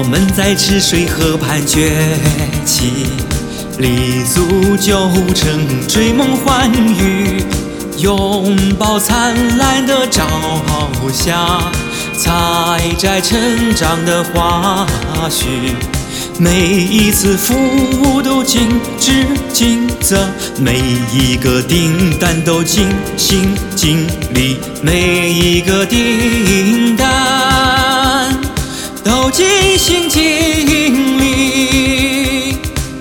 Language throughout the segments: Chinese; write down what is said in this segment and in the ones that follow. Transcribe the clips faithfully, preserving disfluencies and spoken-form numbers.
们在赤水河畔崛起，立足旧城，追梦欢愉，拥抱灿烂的朝霞，采摘成长的花絮。每一次服务都尽职尽责，每一个订单都尽心尽力，每一个订单都尽心尽力。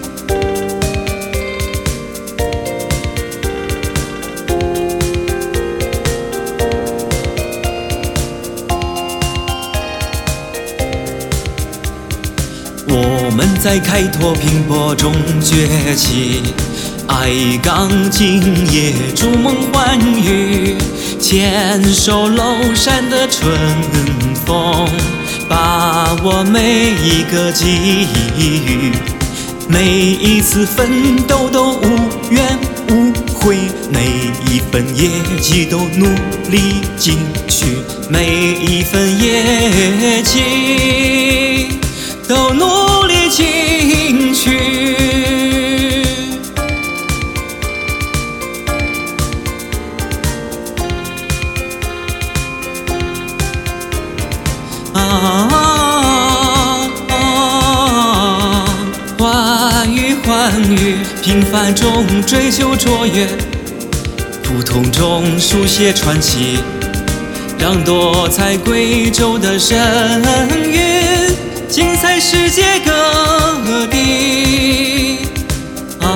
我们在开拓拼搏中崛起，爱岗敬业，筑梦欢愉，坚守娄山的春风，把握每一个机遇，每一次奋斗都无怨无悔，每一份业绩都努力进取，每一份业绩都努力进取。啊啊啊！欢愉欢愉，平凡中追求卓越，普通中书写传奇，让多彩贵州的声韵精彩世界各地。啊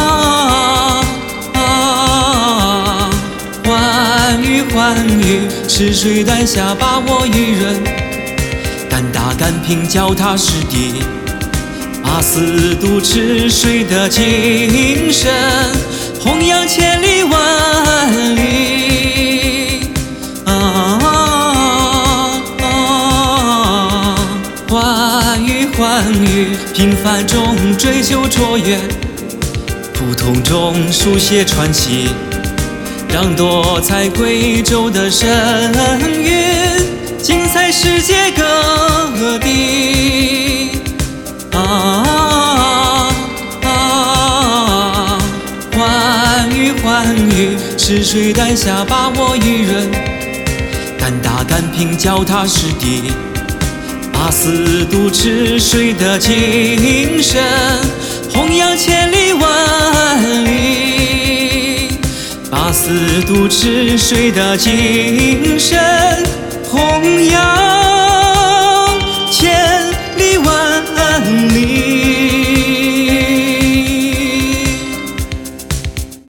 啊！欢愉欢愉，赤水丹霞把我育人，敢打敢拼脚踏实地，把四渡赤水的精神弘扬千里万里。啊欢愉欢愉，平凡中追求卓越，普通中书写传奇，让多彩贵州的声韵精彩世界各地。啊啊！欢愉欢愉，赤水丹霞把我育人，敢打敢拼脚踏实地，把四渡赤水的精神弘扬千里万里，把四渡赤水的精神